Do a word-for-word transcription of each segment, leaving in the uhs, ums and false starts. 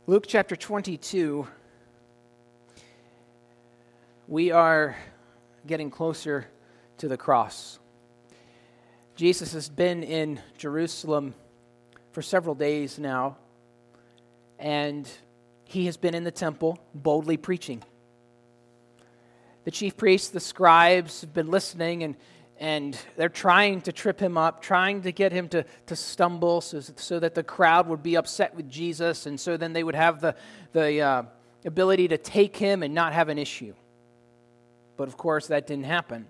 Luke chapter twenty-two, we are getting closer to the cross. Jesus has been in Jerusalem for several days now, and he has been in the temple boldly preaching. The chief priests, the scribes have been listening, and and they're trying to trip him up, trying to get him to, to stumble so, so that the crowd would be upset with Jesus, and so then they would have the, the uh, ability to take him and not have an issue. But of course, that didn't happen.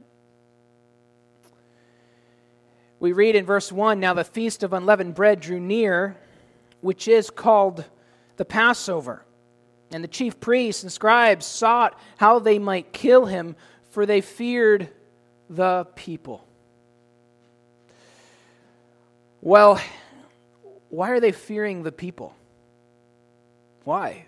We read in verse one, "Now the feast of unleavened bread drew near, which is called the Passover. And the chief priests and scribes sought how they might kill him, for they feared the people." Well, why are they fearing the people? Why?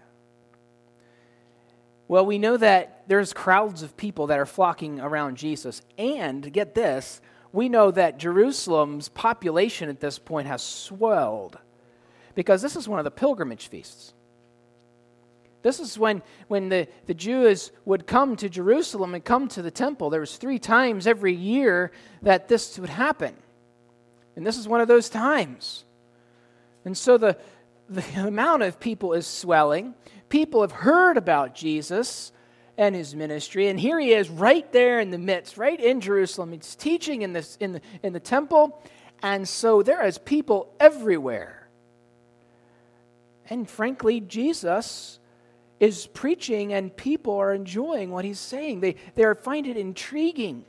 Well, we know that there's crowds of people that are flocking around Jesus. And, get this, we know that Jerusalem's population at this point has swelled, because this is one of the pilgrimage feasts. This is when, when the, the Jews would come to Jerusalem and come to the temple. There was three times every year that this would happen. And this is one of those times. And so the, the amount of people is swelling. People have heard about Jesus and his ministry. And here he is right there in the midst, right in Jerusalem. He's teaching in, this, in, the, in the temple. And so there is people everywhere. And frankly, Jesus is preaching, and people are enjoying what he's saying. They, they find it intriguing.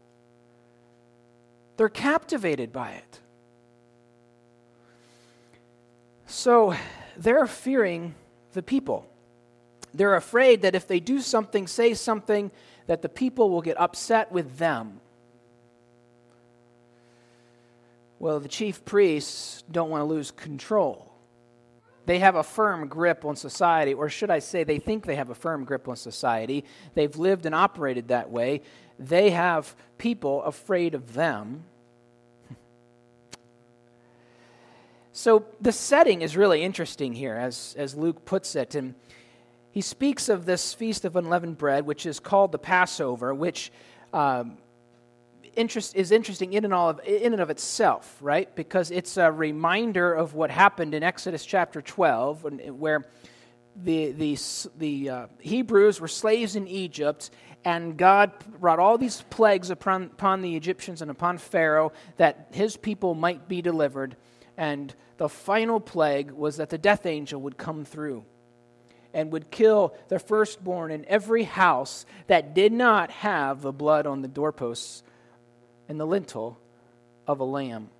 They're captivated by it. So they're fearing the people. They're afraid that if they do something, say something, that the people will get upset with them. Well, the chief priests don't want to lose control. They have a firm grip on society, or should I say they think they have a firm grip on society. They've lived and operated that way. They have people afraid of them. So the setting is really interesting here, as, as Luke puts it. And he speaks of this Feast of Unleavened Bread, which is called the Passover, which um, interest is interesting in and, all of, in and of itself, right? Because it's a reminder of what happened in Exodus chapter twelve, where the the the uh, Hebrews were slaves in Egypt, and God brought all these plagues upon, upon the Egyptians and upon Pharaoh, that his people might be delivered. And the final plague was that the death angel would come through and would kill the firstborn in every house that did not have the blood on the doorposts and the lintel of a lamb.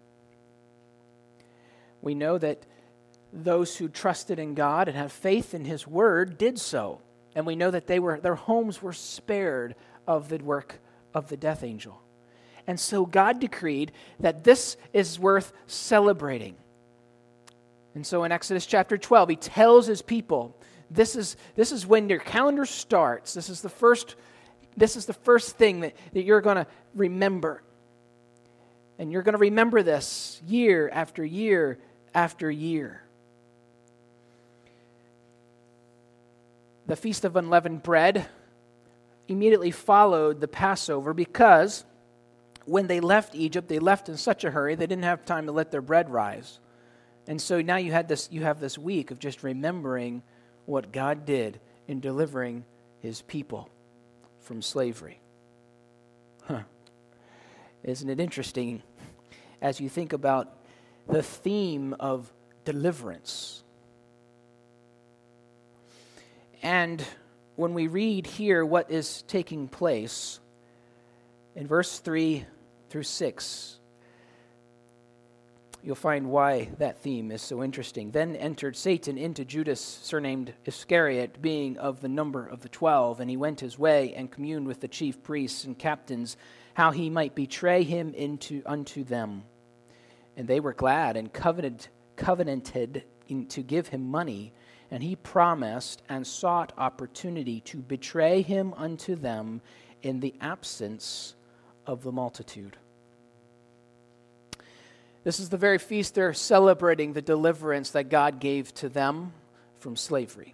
We know that those who trusted in God and have faith in his word did so. And we know that they were their homes were spared of the work of the death angel. And so God decreed that this is worth celebrating. And so in Exodus chapter twelve, he tells his people, this is this is when your calendar starts. This is the first this is the first thing that, that you're going to remember. And you're going to remember this year after year after year. The Feast of Unleavened Bread immediately followed the Passover, because when they left Egypt, they left in such a hurry, they didn't have time to let their bread rise. And so now you had this, you have this week of just remembering what God did in delivering his people from slavery. Huh. Isn't it interesting as you think about the theme of deliverance? And when we read here what is taking place, in verse three through six, you'll find why that theme is so interesting. "Then entered Satan into Judas, surnamed Iscariot, being of the number of the twelve, and he went his way and communed with the chief priests and captains, how he might betray him into unto them. And they were glad and covenanted, covenanted in, to give him money, and he promised and sought opportunity to betray him unto them in the absence of the multitude." This is the very feast they're celebrating the deliverance that God gave to them from slavery.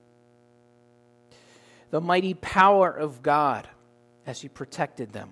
The mighty power of God as he protected them.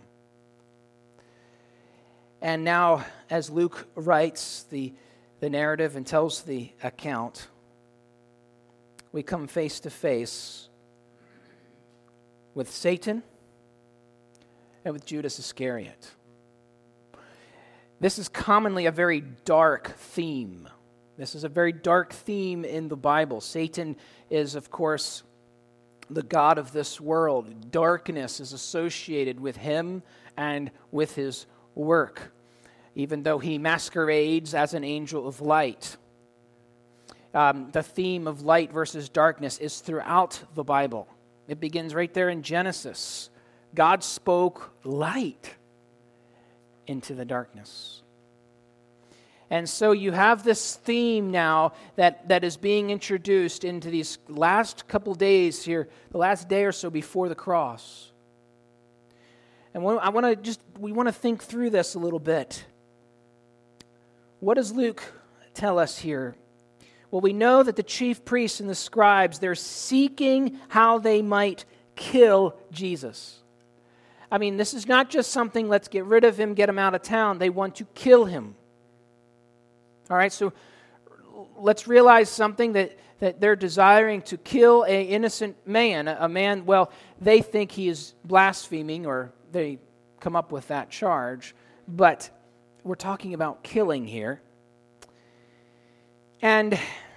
And now, as Luke writes the, the narrative and tells the account, we come face to face with Satan and with Judas Iscariot. This is commonly a very dark theme. This is a very dark theme in the Bible. Satan is, of course, the god of this world. Darkness is associated with him and with his work, even though he masquerades as an angel of light. Um, the theme of light versus darkness is throughout the Bible. It begins right there in Genesis. God spoke light into the darkness. And so you have this theme now that, that is being introduced into these last couple days here, the last day or so before the cross. And I want to just, we want to think through this a little bit. What does Luke tell us here? Well, we know that the chief priests and the scribes, they're seeking how they might kill Jesus. I mean, this is not just something, let's get rid of him, get him out of town. They want to kill him. All right, so let's realize something, that, that they're desiring to kill an innocent man. A man, well, they think he is blaspheming, or they come up with that charge. But we're talking about killing here. And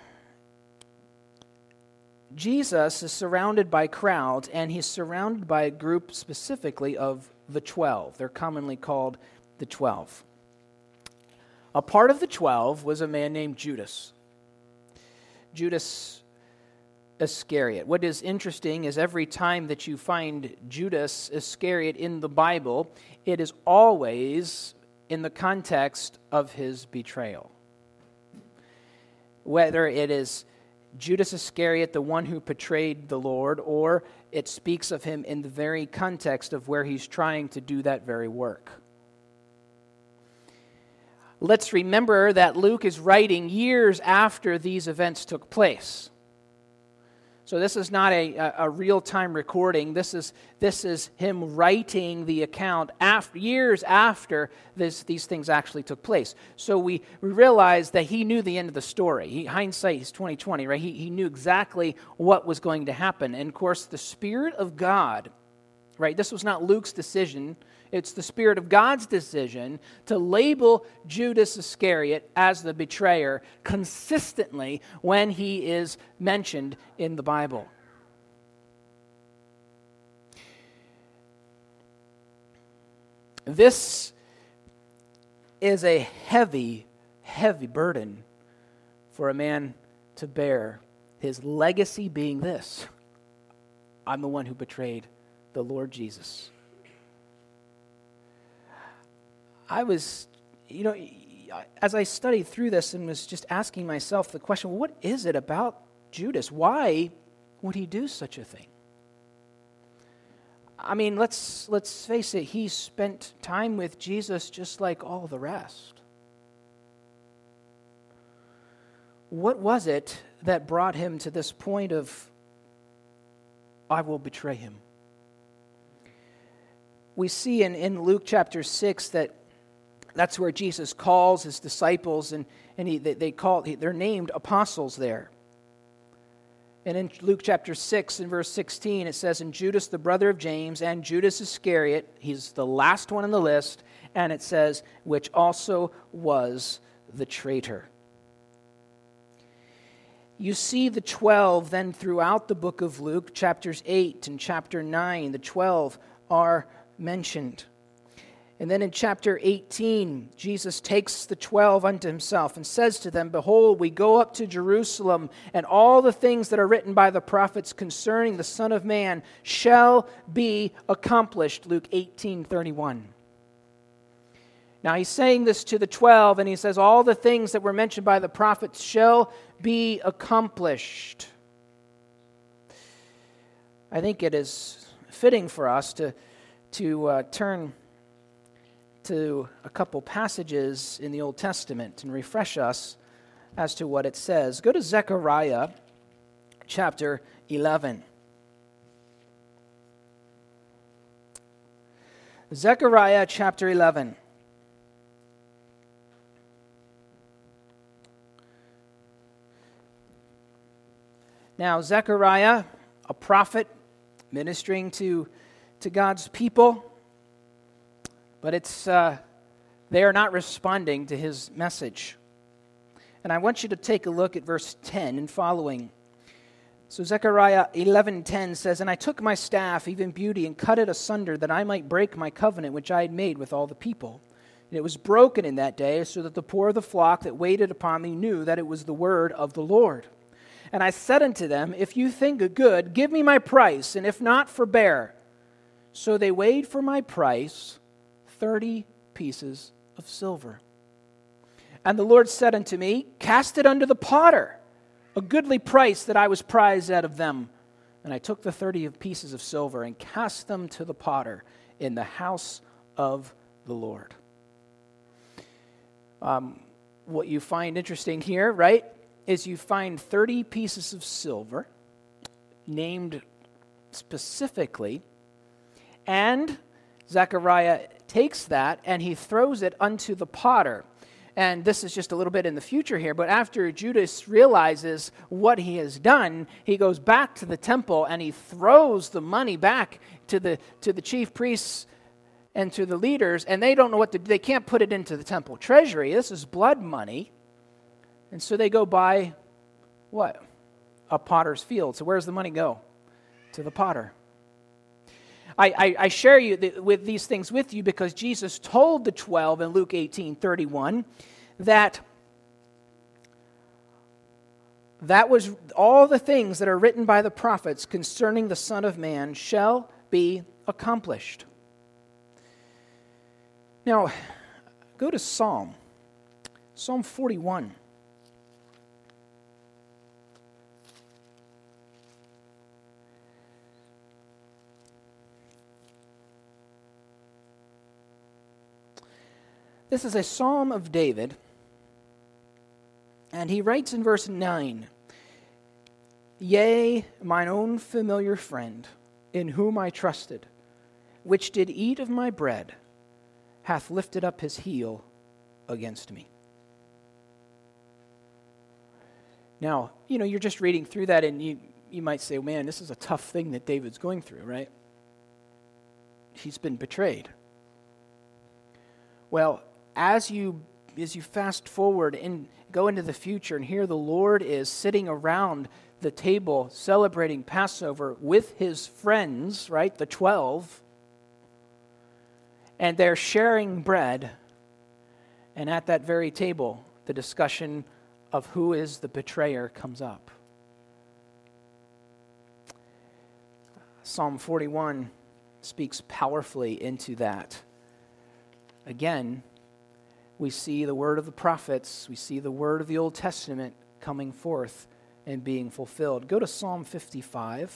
Jesus is surrounded by crowds, and he's surrounded by a group specifically of the twelve. They're commonly called the twelve. A part of the twelve was a man named Judas. Judas Iscariot. What is interesting is every time that you find Judas Iscariot in the Bible, it is always in the context of his betrayal. Whether it is Judas Iscariot, the one who betrayed the Lord, or it speaks of him in the very context of where he's trying to do that very work. Let's remember that Luke is writing years after these events took place. So this is not a, a, a real-time recording. This is, this is him writing the account after, years after this, these things actually took place. So we, we realize that he knew the end of the story. He, hindsight is twenty twenty, right? He, he knew exactly what was going to happen. And of course, the Spirit of God, right? This was not Luke's decision. It's the Spirit of God's decision to label Judas Iscariot as the betrayer consistently when he is mentioned in the Bible. This is a heavy, heavy burden for a man to bear, his legacy being this: I'm the one who betrayed the Lord Jesus. I was, you know, as I studied through this and was just asking myself the question, well, what is it about Judas? Why would he do such a thing? I mean, let's let's face it, he spent time with Jesus just like all the rest. What was it that brought him to this point of, I will betray him? We see in, in Luke chapter six that that's where Jesus calls his disciples, and, and he, they, they call, they're named apostles there. And in Luke chapter six, in verse sixteen, it says, and Judas, the brother of James, and Judas Iscariot, he's the last one on the list, and it says, which also was the traitor. You see the twelve then throughout the book of Luke, chapters eight and chapter nine, the twelve are mentioned. And then in chapter eighteen, Jesus takes the twelve unto himself and says to them, behold, we go up to Jerusalem, and all the things that are written by the prophets concerning the Son of Man shall be accomplished. Luke eighteen thirty-one. Now he's saying this to the twelve, and he says, all the things that were mentioned by the prophets shall be accomplished. I think it is fitting for us to, to uh, turn to a couple passages in the Old Testament and refresh us as to what it says. Go to Zechariah chapter eleven. Zechariah chapter eleven. Now, Zechariah, a prophet ministering to, to God's people, but it's uh, they are not responding to his message. And I want you to take a look at verse ten and following. So Zechariah eleven ten says, "And I took my staff, even beauty, and cut it asunder, that I might break my covenant which I had made with all the people. And it was broken in that day, so that the poor of the flock that waited upon me knew that it was the word of the Lord. And I said unto them, If you think it good, give me my price, and if not, forbear. So they weighed for my price thirty pieces of silver. And the Lord said unto me, Cast it unto the potter, a goodly price that I was prized out of them. And I took the thirty pieces of silver and cast them to the potter in the house of the Lord." Um, what you find interesting here, right, is you find thirty pieces of silver named specifically, and Zechariah takes that and he throws it unto the potter. And this is just a little bit in the future here, but after Judas realizes what he has done, he goes back to the temple and he throws the money back to the to the chief priests and to the leaders, and they don't know what to do. They can't put it into the temple treasury. This is blood money. And so they go buy, what? A potter's field. So where does the money go? To the potter. I, I, I share you th- with these things with you because Jesus told the twelve in Luke eighteen thirty-one that that was all the things that are written by the prophets concerning the Son of Man shall be accomplished. Now, go to Psalm, Psalm forty-one. This is a psalm of David, and he writes in verse nine, "Yea, mine own familiar friend, in whom I trusted, which did eat of my bread, hath lifted up his heel against me." Now, you know, you're just reading through that, and you, you might say, man, this is a tough thing that David's going through, right? He's been betrayed. Well, as you as you fast forward and go into the future, and here the Lord is sitting around the table celebrating Passover with his friends, right, the twelve, and they're sharing bread, and at that very table, the discussion of who is the betrayer comes up. Psalm forty-one speaks powerfully into that. Again, we see the word of the prophets, we see the word of the Old Testament coming forth and being fulfilled. Go to Psalm fifty-five.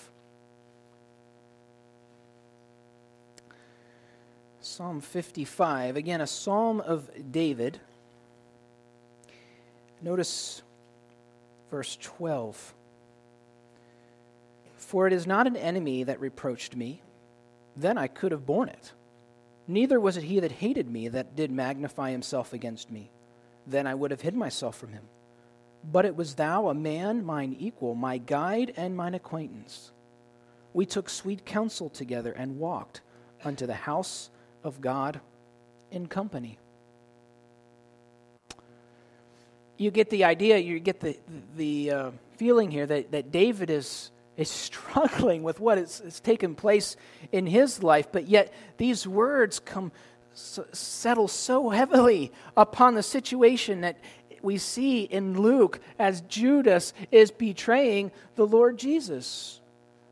Psalm fifty-five, again, a psalm of David. Notice verse twelve. "For it is not an enemy that reproached me, then I could have borne it. Neither was it he that hated me that did magnify himself against me. Then I would have hid myself from him. But it was thou, a man mine equal, my guide and mine acquaintance. We took sweet counsel together and walked unto the house of God in company." You get the idea, you get the the uh, feeling here that, that David is is struggling with what has, has taken place in his life, but yet these words come so, settle so heavily upon the situation that we see in Luke as Judas is betraying the Lord Jesus.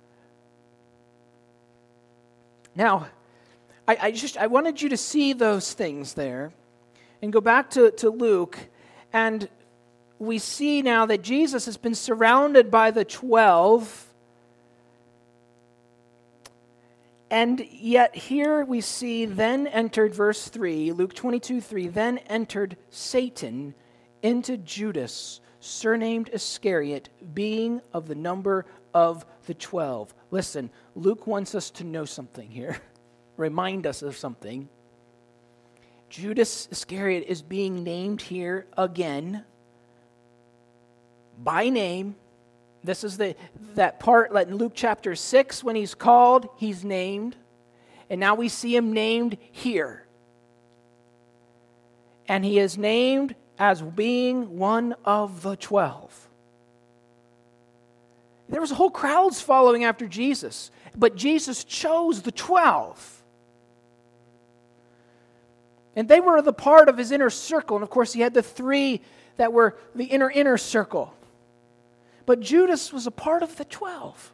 Now, I, I just I wanted you to see those things there and go back to, to Luke, and we see now that Jesus has been surrounded by the twelve. And yet here we see, then entered, verse three, Luke twenty-two three, then entered Satan into Judas, surnamed Iscariot, being of the number of the twelve. Listen, Luke wants us to know something here. Remind us of something. Judas Iscariot is being named here again by name. This is the that part like in Luke chapter six, when he's called, he's named. And now we see him named here. And he is named as being one of the twelve. There was whole crowds following after Jesus, but Jesus chose the twelve. And they were the part of his inner circle. And of course, he had the three that were the inner, inner circle. But Judas was a part of the twelve.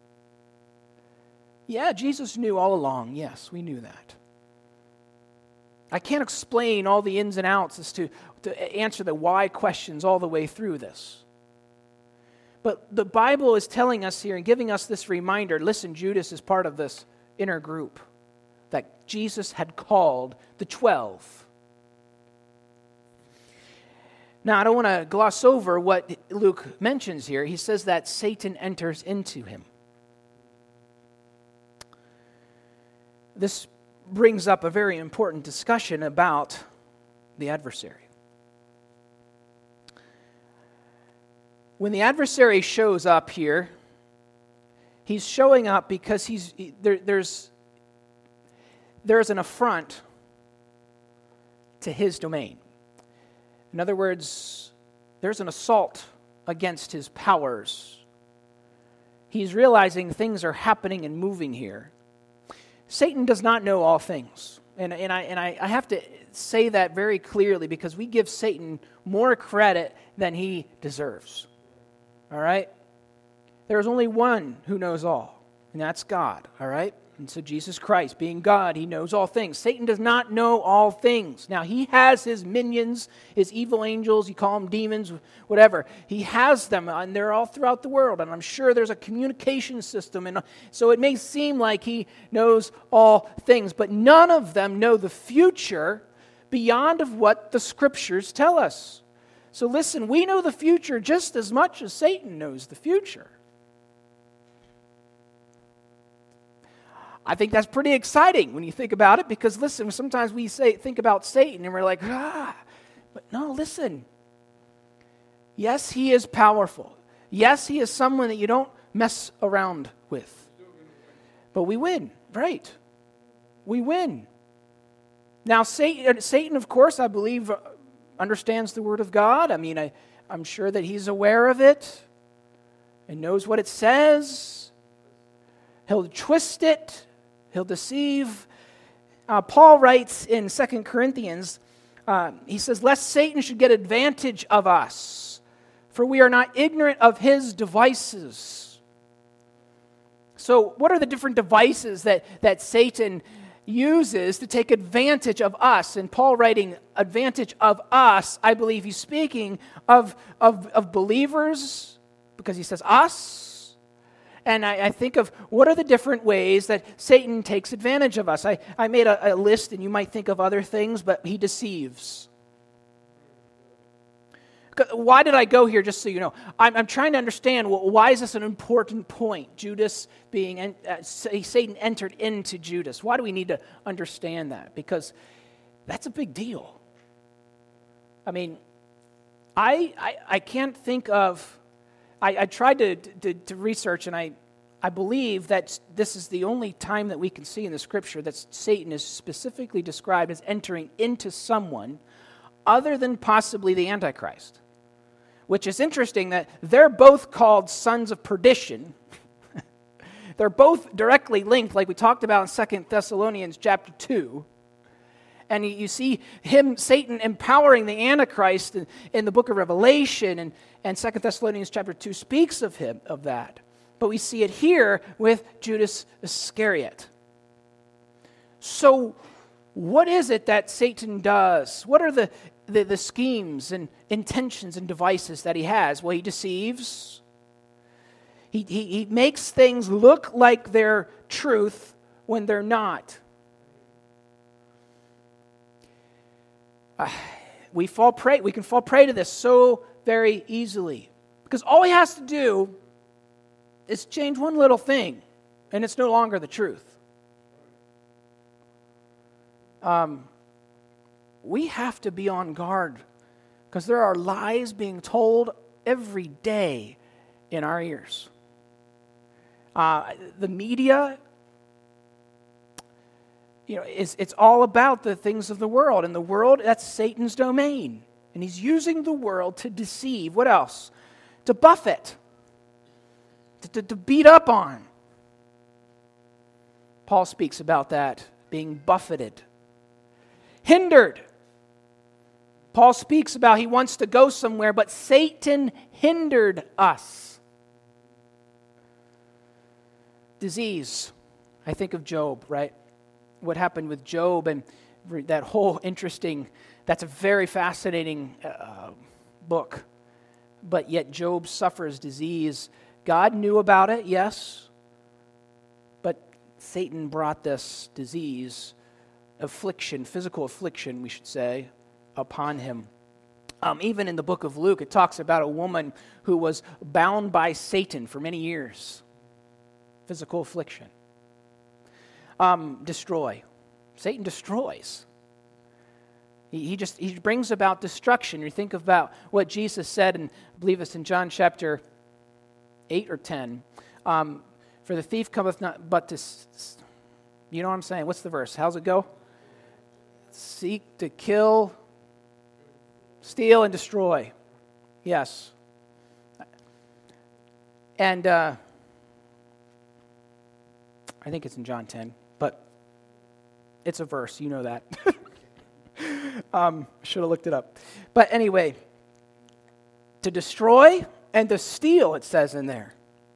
Yeah, Jesus knew all along. Yes, we knew that. I can't explain all the ins and outs as to, to answer the why questions all the way through this. But the Bible is telling us here and giving us this reminder, listen, Judas is part of this inner group that Jesus had called the twelve. Now, I don't want to gloss over what Luke mentions here. He says that Satan enters into him. This brings up a very important discussion about the adversary. When the adversary shows up here, he's showing up because he's there, there's there's an affront to his domain. In other words, there's an assault against his powers. He's realizing things are happening and moving here. Satan does not know all things. And, and, I, and I, I have to say that very clearly because we give Satan more credit than he deserves. All right? There's only one who knows all, and that's God. All right? And so Jesus Christ, being God, he knows all things. Satan does not know all things. Now, he has his minions, his evil angels, you call them demons, whatever. He has them, and they're all throughout the world. And I'm sure there's a communication system. And so it may seem like he knows all things, but none of them know the future beyond of what the Scriptures tell us. So listen, we know the future just as much as Satan knows the future. I think that's pretty exciting when you think about it because, listen, sometimes we say think about Satan and we're like, ah, but no, listen. Yes, he is powerful. Yes, he is someone that you don't mess around with. But we win, right? We win. Now, Satan, Satan, of course, I believe, understands the Word of God. I mean, I, I'm sure that he's aware of it and knows what it says. He'll twist it. He'll deceive. Uh, Paul writes in Second Corinthians, uh, he says, lest Satan should get advantage of us, for we are not ignorant of his devices. So what are the different devices that, that Satan uses to take advantage of us? And Paul writing advantage of us, I believe he's speaking of, of, of believers, because he says us. And I, I think of what are the different ways that Satan takes advantage of us. I, I made a, a list, and you might think of other things, but he deceives. Why did I go here, just so you know? I'm, I'm trying to understand, well, why is this an important point? Judas being, uh, Satan entered into Judas. Why do we need to understand that? Because that's a big deal. I mean, I I, I can't think of... I, I tried to, to, to research, and I, I believe that this is the only time that we can see in the Scripture that Satan is specifically described as entering into someone other than possibly the Antichrist, which is interesting that they're both called sons of perdition. They're both directly linked, like we talked about in Second Thessalonians chapter two. And you see him, Satan, empowering the Antichrist in, in the book of Revelation, and, and Second Thessalonians chapter two speaks of him, of that. But we see it here with Judas Iscariot. So what is it that Satan does? What are the, the, the schemes and intentions and devices that he has? Well, he deceives. He, he, he makes things look like they're truth when they're not. Uh, we fall prey. We can fall prey to this so very easily. Because all he has to do is change one little thing, and it's no longer the truth. Um, we have to be on guard because there are lies being told every day in our ears. Uh, the media, you know, it's, it's all about the things of the world. And the world, that's Satan's domain. And he's using the world to deceive. What else? To buffet. To, to, to beat up on. Paul speaks about that, being buffeted. Hindered. Paul speaks about he wants to go somewhere, but Satan hindered us. Disease. I think of Job, right? What happened with Job and that whole interesting, that's a very fascinating uh, book. But yet Job suffers disease. God knew about it, yes. But Satan brought this disease, affliction, physical affliction, we should say, upon him. Um, even in the book of Luke, it talks about a woman who was bound by Satan for many years. Physical affliction. Um, destroy. Satan destroys. He, he just he brings about destruction. You think about what Jesus said, and I believe it's in John chapter eight or ten. Um, For the thief cometh not but to, you know what I'm saying? What's the verse? How's it go? Seek to kill, steal, and destroy. Yes. And uh, I think it's in John ten, but it's a verse. You know that. um, should have looked it up. But anyway, to destroy and to steal, it says in there.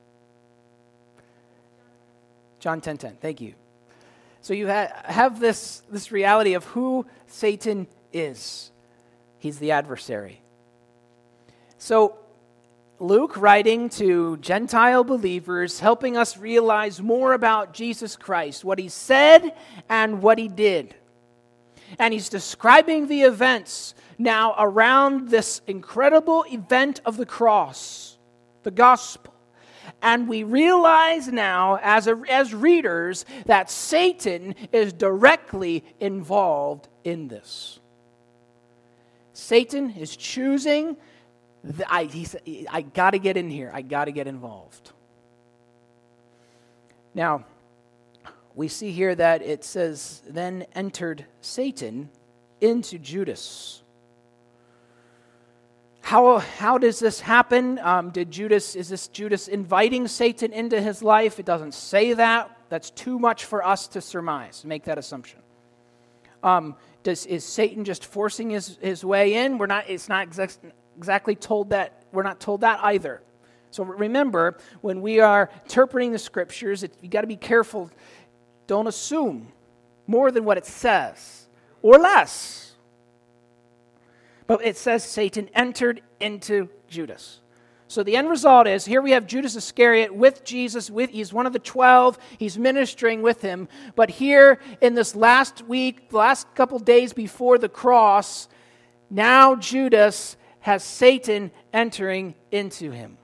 John ten ten, thank you. So you ha- have this, this reality of who Satan is. He's the adversary. So Luke, writing to Gentile believers, helping us realize more about Jesus Christ, what he said and what he did. And he's describing the events now around this incredible event of the cross, the gospel. And we realize now, as, a, as readers, that Satan is directly involved in this. Satan is choosing, the, I, he said, I got to get in here. I got to get involved. Now, we see here that it says, then entered Satan into Judas. How, how does this happen? Um, did Judas, is this Judas inviting Satan into his life? It doesn't say that. That's too much for us to surmise, make that assumption. Um, does, is Satan just forcing his, his way in? We're not, it's not exa- exactly told that, we're not told that either. So remember, when we are interpreting the scriptures, it, you got to be careful. Don't assume more than what it says, or less. But it says Satan entered into Judas. So the end result is, here we have Judas Iscariot with Jesus. With he's one of the twelve. He's ministering with him. But here in this last week, the last couple days before the cross, now Judas has Satan entering into him.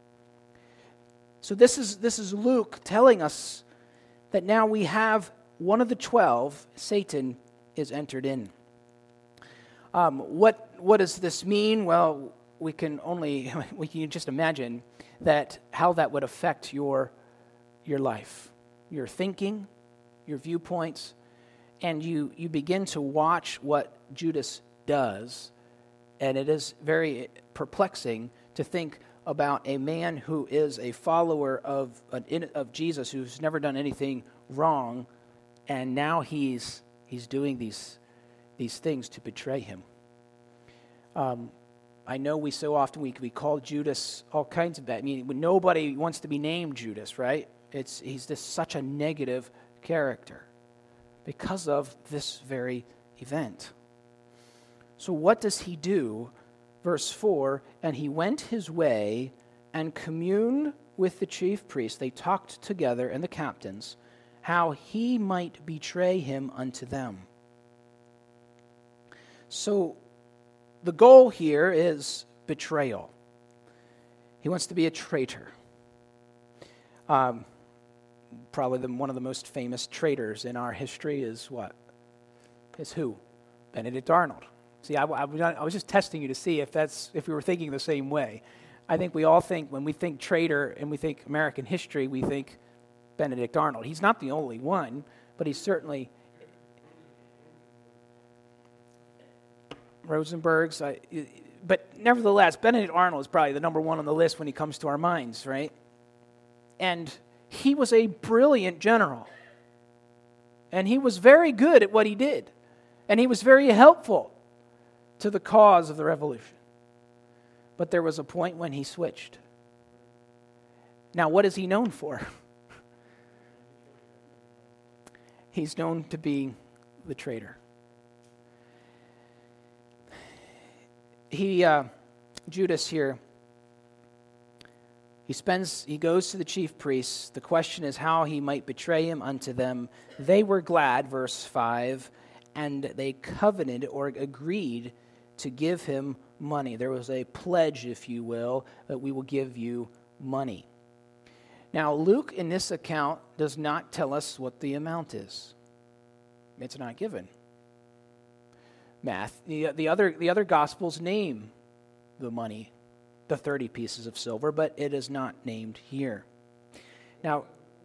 So this is, this is Luke telling us that now we have one of the twelve, Satan, is entered in. Um, what what does this mean? Well, we can only we can just imagine that how that would affect your your life, your thinking, your viewpoints, and you you begin to watch what Judas does, and it is very perplexing to think about a man who is a follower of an, of Jesus, who's never done anything wrong, and now he's he's doing these these things to betray him. Um, I know we so often we we call Judas all kinds of bad. I mean, nobody wants to be named Judas, right? It's he's just such a negative character because of this very event. So what does he do? Verse four, and he went his way and communed with the chief priests. They talked together, and the captains, how he might betray him unto them. So the goal here is betrayal. He wants to be a traitor. Um, probably the, one of the most famous traitors in our history is what? Is who? Benedict Arnold. See, I, I, I was just testing you to see if that's if we were thinking the same way. I think we all think, when we think traitor and we think American history, we think Benedict Arnold. He's not the only one, but he's certainly... Rosenberg's, I, but nevertheless, Benedict Arnold is probably the number one on the list when he comes to our minds, right? And he was a brilliant general. And he was very good at what he did. And he was very helpful to the cause of the revolution. But there was a point when he switched. Now, what is he known for? He's known to be the traitor. He, uh, Judas here, he spends, he goes to the chief priests. The question is how he might betray him unto them. They were glad, verse five, and they covenanted or agreed to give him money. There was a pledge, if you will, that we will give you money. Now, Luke in this account does not tell us what the amount is. It's not given. Math. The, the other the other Gospels name the money, the thirty pieces of silver, but it is not named here. Now,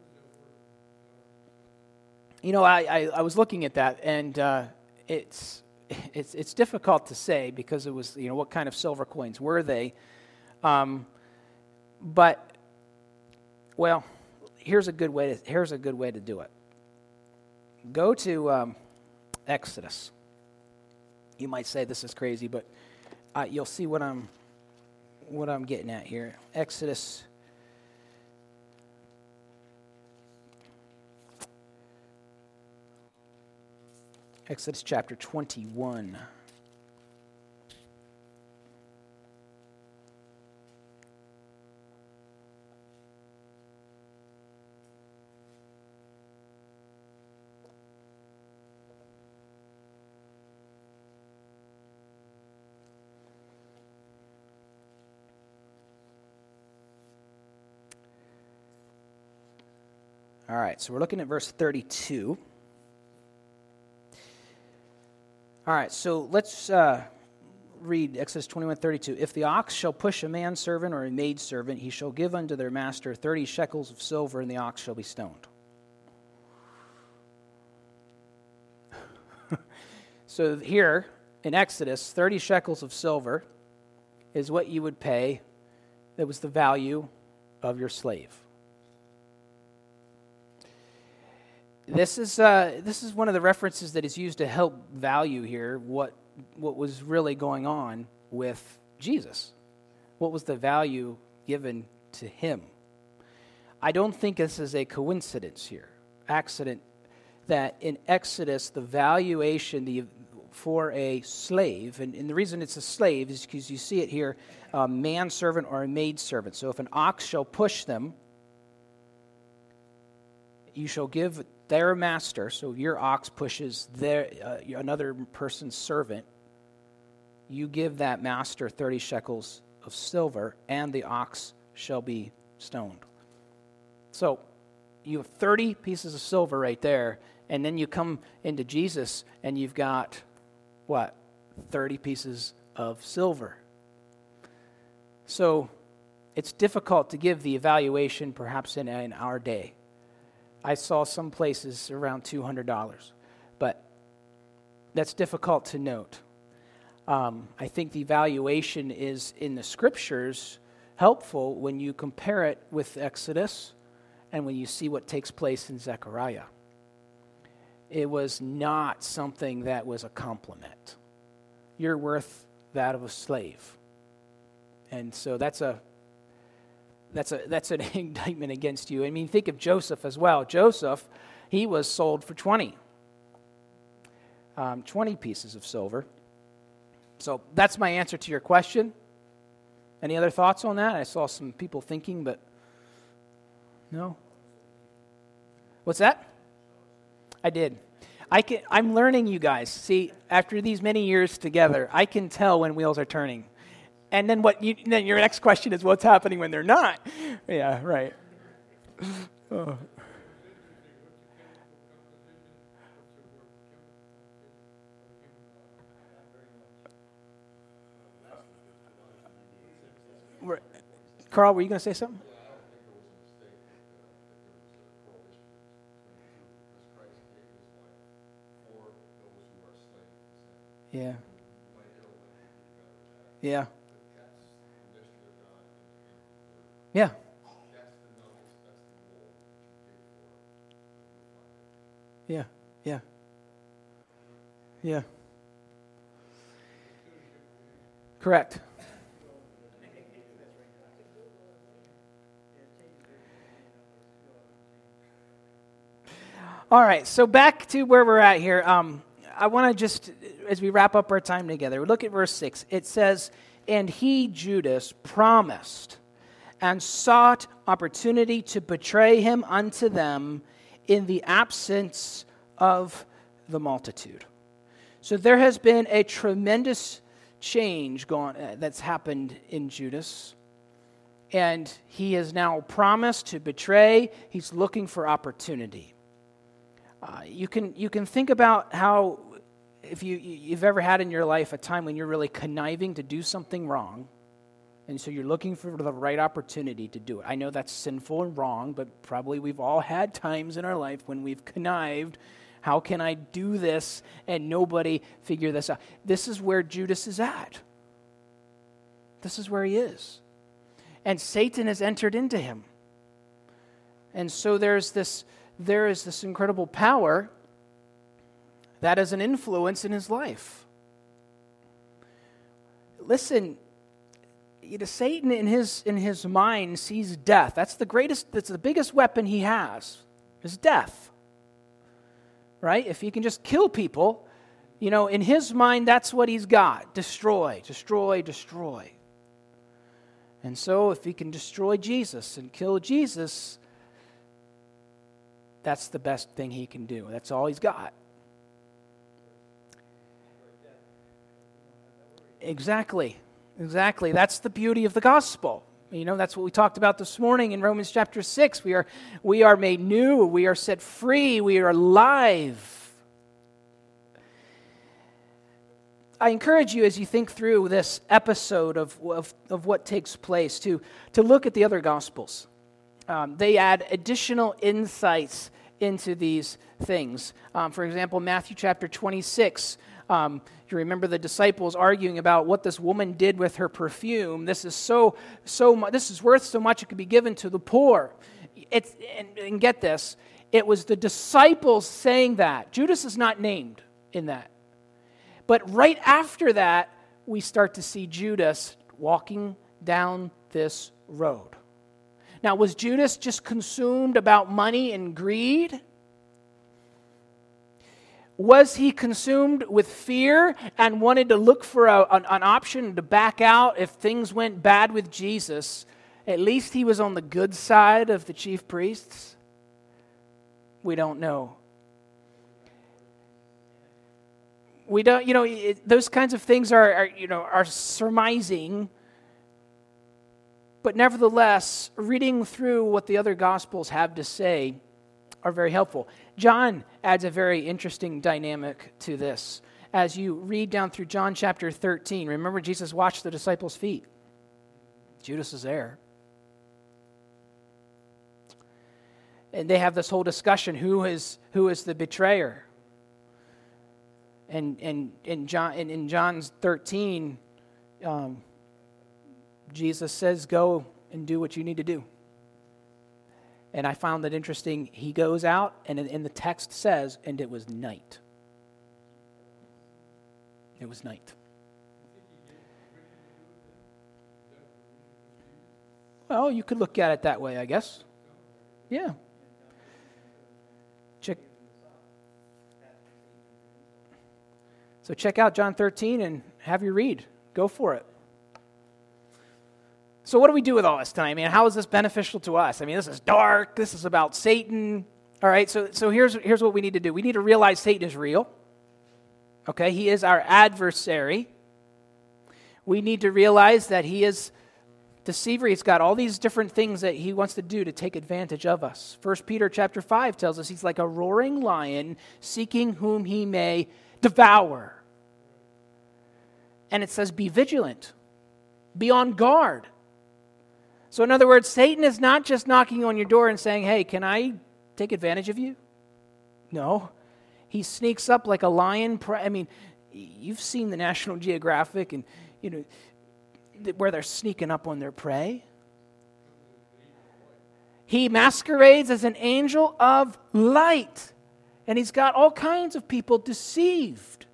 you know, I, I, I was looking at that, and uh, it's it's it's difficult to say because it was, you know, what kind of silver coins were they? Um, but well, here's a good way to here's a good way to do it. Go to um, Exodus. You might say this is crazy, but uh, you'll see what I'm what I'm getting at here. Exodus Exodus chapter twenty-one. All right, so we're looking at verse thirty-two. All right, so let's uh, read Exodus twenty-one thirty-two. If the ox shall push a manservant or a maidservant, he shall give unto their master thirty shekels of silver, and the ox shall be stoned. So here in Exodus, thirty shekels of silver is what you would pay. That was the value of your slave. This is uh, this is one of the references that is used to help value here what what was really going on with Jesus. What was the value given to him? I don't think this is a coincidence here, accident, that in Exodus the valuation the for a slave, and, and the reason it's a slave is because you see it here, a manservant or a maidservant. So if an ox shall push them, you shall give their master, so your ox pushes their uh, another person's servant, you give that master thirty shekels of silver, and the ox shall be stoned. So you have thirty pieces of silver right there, and then you come into Jesus, and you've got, what, thirty pieces of silver. So it's difficult to give the evaluation perhaps in, in our day. I saw some places around two hundred dollars, but that's difficult to note. Um, I think the valuation is in the scriptures helpful when you compare it with Exodus and when you see what takes place in Zechariah. It was not something that was a compliment. You're worth that of a slave. And so that's a That's a that's an indictment against you. I mean, think of Joseph as well. Joseph, he was sold for twenty. Um, twenty pieces of silver. So that's my answer to your question. Any other thoughts on that? I saw some people thinking, but no? What's that? I did. I can, I'm learning, you guys. See, after these many years together, I can tell when wheels are turning. And then what? You, then your next question is, what's happening when they're not? Yeah, right. Oh. We're, Carl, were you going to say something? Yeah. Yeah. Yeah. Yeah. Yeah. Yeah. Correct. All right, so back to where we're at here. Um, I want to just, as we wrap up our time together, look at verse six. It says, "And he, Judas, promised and sought opportunity to betray him unto them in the absence of the multitude." So there has been a tremendous change gone, uh, that's happened in Judas. And he has now promised to betray. He's looking for opportunity. Uh, you can you can think about how, if you, you've ever had in your life a time when you're really conniving to do something wrong, and so you're looking for the right opportunity to do it. I know that's sinful and wrong, but probably we've all had times in our life when we've connived. How can I do this and nobody figure this out? This is where Judas is at. This is where he is. And Satan has entered into him. And so there's this, there is this incredible power that is an influence in his life. Listen, you know, Satan in his in his mind sees death. That's the greatest, that's the biggest weapon he has, is death. Right? If he can just kill people, you know, in his mind, that's what he's got. Destroy, destroy, destroy. And so if he can destroy Jesus and kill Jesus, that's the best thing he can do. That's all he's got. Exactly. Exactly. That's the beauty of the gospel. You know, that's what we talked about this morning in Romans chapter six. We are, we are made new. We are set free. We are alive. I encourage you, as you think through this episode of, of, of what takes place, to, to look at the other Gospels. Um, they add additional insights into these things. Um, for example, Matthew chapter twenty-six, um, you remember the disciples arguing about what this woman did with her perfume. This is so, so much, this is worth so much it could be given to the poor. It's, and, and get this, it was the disciples saying that. Judas is not named in that. But right after that, we start to see Judas walking down this road. Now, was Judas just consumed about money and greed? Was he consumed with fear and wanted to look for a, an, an option to back out if things went bad with Jesus? At least he was on the good side of the chief priests. We don't know. We don't, you know, it, those kinds of things are, are, you know, are surmising. But nevertheless, reading through what the other Gospels have to say are very helpful. John adds a very interesting dynamic to this. As you read down through John chapter thirteen, remember Jesus washed the disciples' feet. Judas is there. And they have this whole discussion, who is who is the betrayer? And and in John in, in John thirteen, um, Jesus says, "Go and do what you need to do." And I found that interesting. He goes out, and in, in the text says, "And it was night." It was night. Well, you could look at it that way, I guess. Yeah. Check. So check out John thirteen and have your read. Go for it. So what do we do with all this tonight? I mean, how is this beneficial to us? I mean, this is dark. This is about Satan. All right, so, so here's, here's what we need to do. We need to realize Satan is real. Okay, he is our adversary. we need to realize that he is deceiver. He's got all these different things that he wants to do to take advantage of us. First Peter chapter five tells us he's like a roaring lion seeking whom he may devour. And it says, be vigilant. Be on guard. So in other words, Satan is not just knocking on your door and saying, hey, can I take advantage of you? No. He sneaks up like a lion. I mean, you've seen the National Geographic and, you know, where they're sneaking up on their prey. He masquerades as an angel of light. And he's got all kinds of people deceived.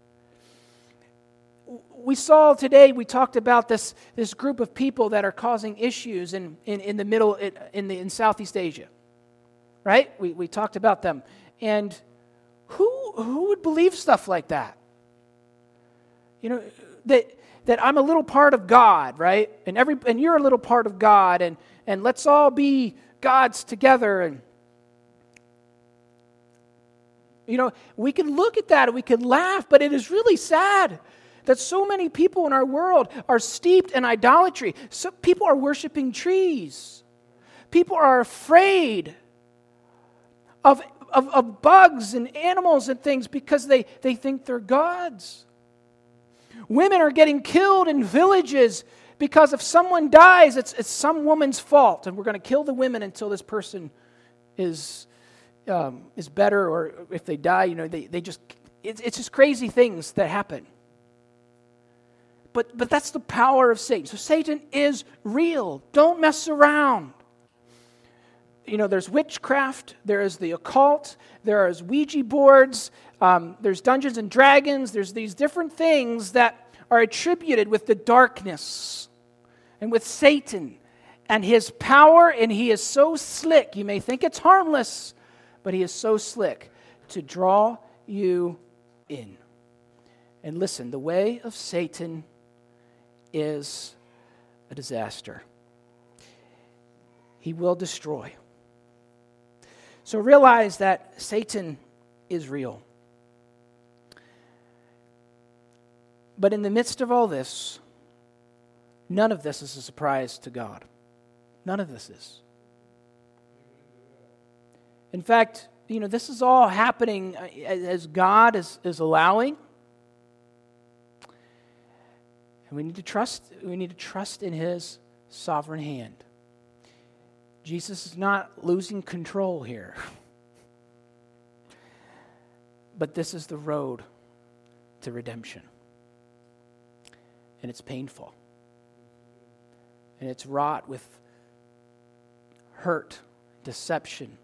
We saw today, we talked about this, this group of people that are causing issues in, in, in the middle, in, the, in Southeast Asia. Right? We, we talked about them. And who, who would believe stuff like that? You know, that... that I'm a little part of God, right? And every and you're a little part of God, and, and let's all be gods together. And you know, we can look at that and we can laugh, but it is really sad that so many people in our world are steeped in idolatry. So people are worshiping trees. People are afraid of, of, of bugs and animals and things because they, they think they're gods. Women are getting killed in villages because if someone dies, it's, it's some woman's fault, and we're going to kill the women until this person is um, is better, or if they die, you know, they, they just, it's, it's just crazy things that happen. But, but that's the power of Satan. So Satan is real. Don't mess around. You know, there's witchcraft, there is the occult, there is Ouija boards, um, there's Dungeons and Dragons, there's these different things that are attributed with the darkness and with Satan and his power, and he is so slick. You may think it's harmless, but he is so slick to draw you in. And listen, the way of Satan is a disaster. He will destroy. So realize that Satan is real. But in the midst of all this, none of this is a surprise to God. None of this is. In fact, you know, this is all happening as God is, is allowing. And we need to trust, we need to trust in his sovereign hand. Jesus is not losing control here. But this is the road to redemption. And it's painful. And it's wrought with hurt, deception.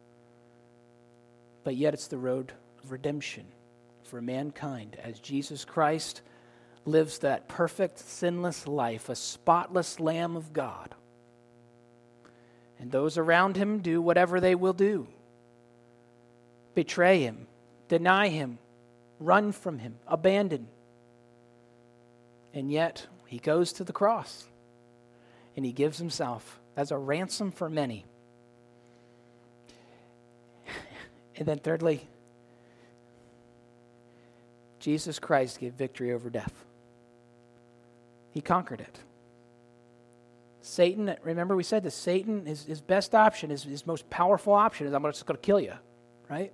But yet it's the road of redemption for mankind as Jesus Christ lives that perfect, sinless life, a spotless Lamb of God. And those around him do whatever they will do. Betray him, deny him, run from him, abandon. And yet, he goes to the cross. And he gives himself as a ransom for many. And then thirdly, Jesus Christ gave victory over death. He conquered it. Satan, remember we said this, Satan, his, his best option, his, his most powerful option is I'm just going to kill you, right?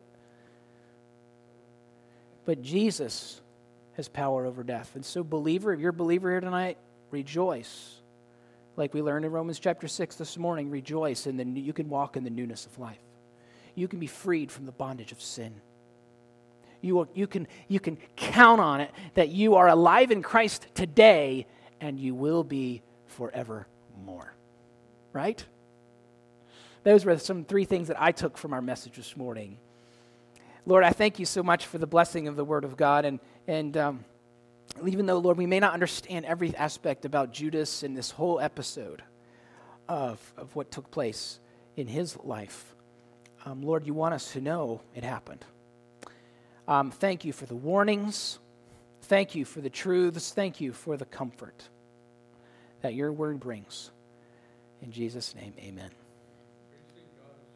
But Jesus has power over death. And so believer, if you're a believer here tonight, rejoice. Like we learned in Romans chapter six this morning, rejoice, and then you can walk in the newness of life. You can be freed from the bondage of sin. You, will, you, can, you can count on it that you are alive in Christ today, and you will be forever more. Right? Those were some three things that I took from our message this morning. Lord, I thank you so much for the blessing of the Word of God. And, and um, even though, Lord, we may not understand every aspect about Judas and this whole episode of, of what took place in his life, um, Lord, you want us to know it happened. Um, thank you for the warnings. Thank you for the truths. Thank you for the comfort that your word brings. In Jesus' name, amen.